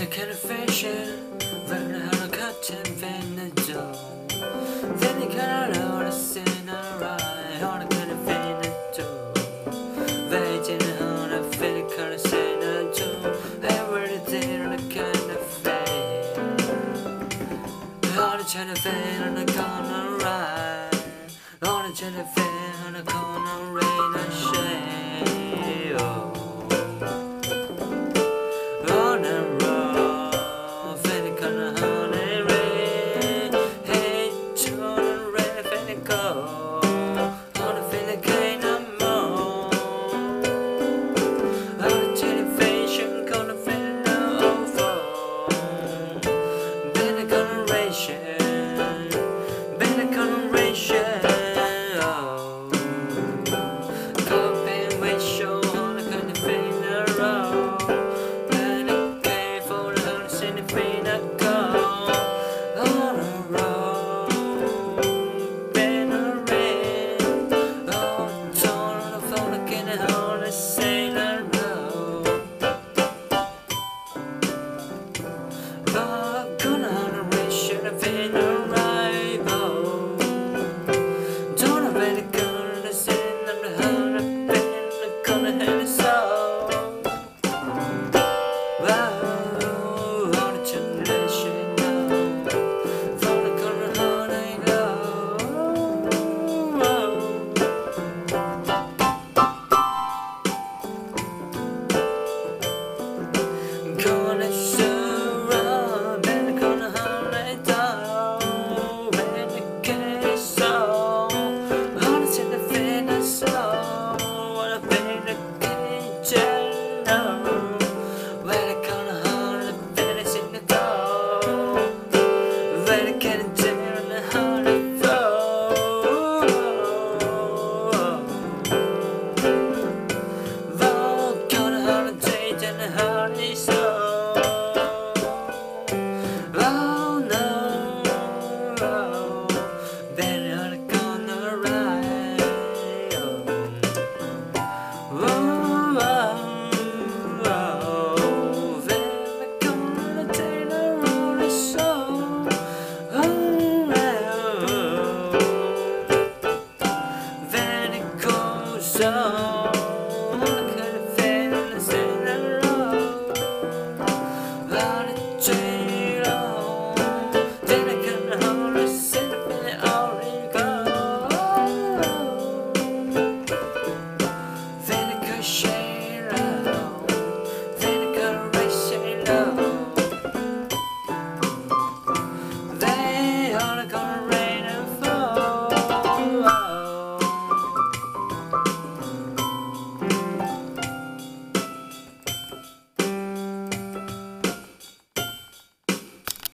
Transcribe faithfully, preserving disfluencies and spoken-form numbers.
kind of fashion, wearing a haircut and Venezuela. Then you can't notice in a ride, on a kind of Venezuela. Waiting on a feel kind of Venezuela. Everything on a kind of fade. On a kind of fade, on a corner ride. On a kind of fade, on a corner rain and shade. Oh. So